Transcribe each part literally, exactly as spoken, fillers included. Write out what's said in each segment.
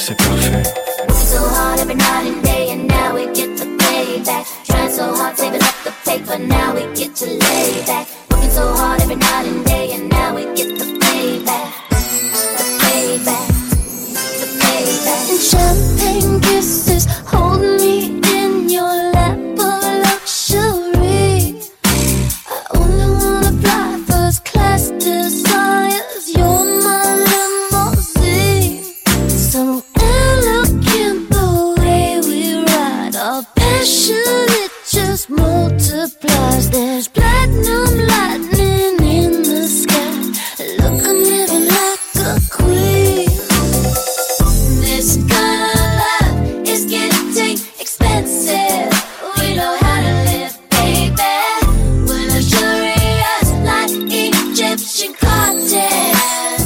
c'est parfait. Working so hard every night and day, and now we get the payback. Trying so hard, saving up the paper, now we get to lay back. Working so hard every night and day, and now we get the payback. The payback, the payback. And champagne kisses, hold me in your lap of luxury. I only wanna fly first class desires. You're my limousine. So elegant the way we ride. Our passion, it just multiplies. There's platinum lightning in the sky. Look, I'm living like a queen. This kind of love is getting expensive. We know how to live, baby. We're luxurious like Egyptian cartels.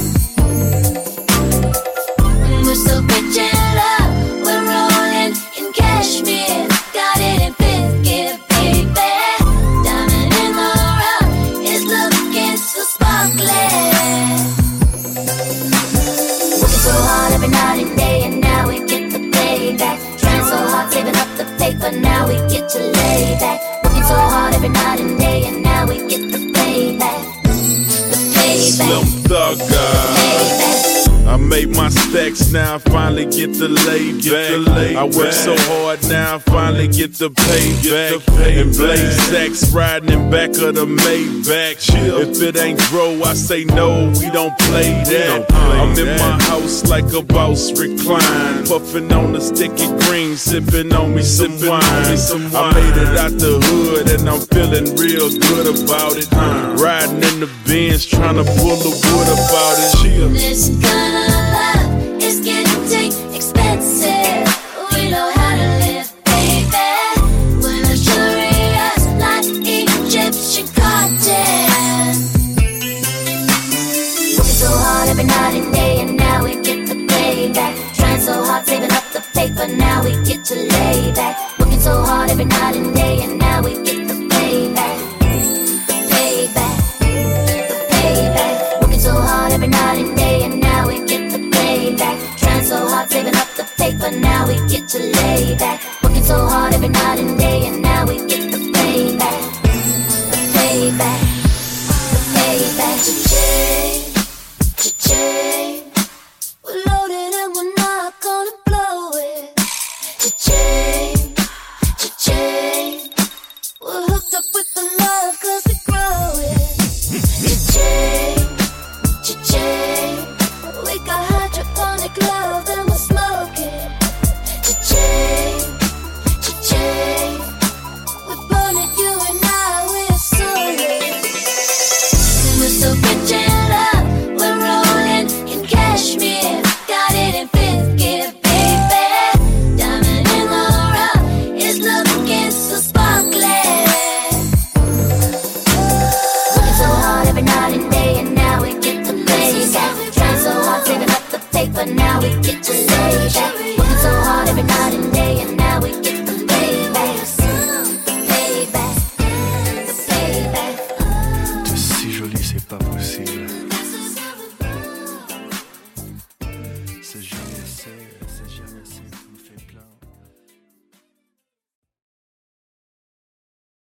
We're so rich in love, we're rolling in cashmere. Got it in fifth gear, baby. Diamond in the rough is looking so sparkly. Working so hard every night and day, and now we get the payback. Trying so hard, saving up the paper, now we get to lay back. Working so hard every night and day, and now we get the payback. The payback. Slim Thugger. Payback. I made my stacks, now I finally get the lay back. I work so hard, now I finally get the payback. And blaze sacks riding in back of the Maybach. If it ain't bro, I say no, we don't play that. I'm in my house like a boss recline, puffing on the sticky green, sipping on me some wine. I made it out the hood and I'm feeling real good about it. Riding in the Benz, trying to pull the wood about it. This kind of love is getting expensive. We know how to live, baby. We're luxurious like Egyptian cartels. Working so hard every night and day, and now we get the payback. Trying so hard, saving up the paper, now we get to lay back. Working so hard every night and day, and now we get the payback. The payback, the payback. Working so hard every night and day, and now we get the payback. Trying so hard, saving up the paper, now we get to lay back. Working so hard every night and day, and now we get the payback. The payback, the payback. Cha-ching, cha-ching. We're loaded and we're not gonna blow it. Cha-ching, cha-ching. We're hooked up with the love cause we grow it. Cha-ching, cha-ching. We got hydroponic love and we're smoking. Cha-ching, cha-ching. We're burning you and I, we're solid. We're so rich in love, we're rolling in cashmere. Got it in fifth gear, baby. Diamond in the rough is looking so sparkly. Working so hard every night and day, and now we get the payback. Trying so hard, saving up the paper, now we get to lay back. Working so hard every night and